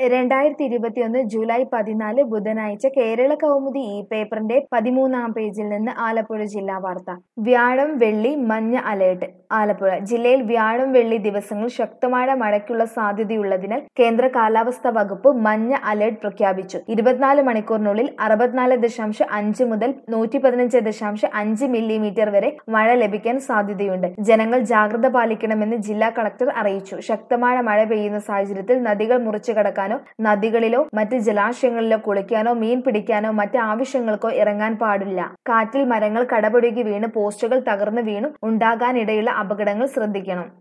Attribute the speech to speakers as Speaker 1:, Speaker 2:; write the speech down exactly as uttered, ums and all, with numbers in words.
Speaker 1: രണ്ടായിരത്തി ഇരുപത്തിയൊന്ന് ജൂലൈ പതിനാല് ബുധനാഴ്ച കേരള കൗമുദി ഈ പേപ്പറിന്റെ പതിമൂന്നാം പേജിൽ നിന്ന് ആലപ്പുഴ ജില്ലാ വാർത്ത. വ്യാഴം വെള്ളി മഞ്ഞ അലേർട്ട്. ആലപ്പുഴ ജില്ലയിൽ വ്യാഴം വെള്ളി ദിവസങ്ങളിൽ ശക്തമായ മഴയ്ക്കുള്ള സാധ്യതയുള്ളതിനാൽ കേന്ദ്ര കാലാവസ്ഥാ വകുപ്പ് മഞ്ഞ അലേർട്ട് പ്രഖ്യാപിച്ചു. ഇരുപത്തിനാല് മണിക്കൂറിനുള്ളിൽ അറുപത്തിനാല് ദശാംശം അഞ്ച് മുതൽ നൂറ്റി പതിനഞ്ച് ദശാംശം അഞ്ച് മില്ലിമീറ്റർ വരെ മഴ ലഭിക്കാൻ സാധ്യതയുണ്ട്. ജനങ്ങൾ ജാഗ്രത പാലിക്കണമെന്ന് ജില്ലാ കളക്ടർ അറിയിച്ചു. ശക്തമായ മഴ പെയ്യുന്ന സാഹചര്യത്തിൽ നദികൾ മുറിച്ചു കടക്കാനോ നദികളിലോ മറ്റ് ജലാശയങ്ങളിലോ കുളിക്കാനോ മീൻ പിടിക്കാനോ മറ്റ് ആവശ്യങ്ങൾക്കോ ഇറങ്ങാൻ പാടില്ല. കാറ്റിൽ മരങ്ങൾ കടപുഴകി വീണ് പോസ്റ്റുകൾ തകർന്നു വീണും ഉണ്ടാകാനിടയുള്ള അപകടങ്ങൾ ശ്രദ്ധിക്കണം.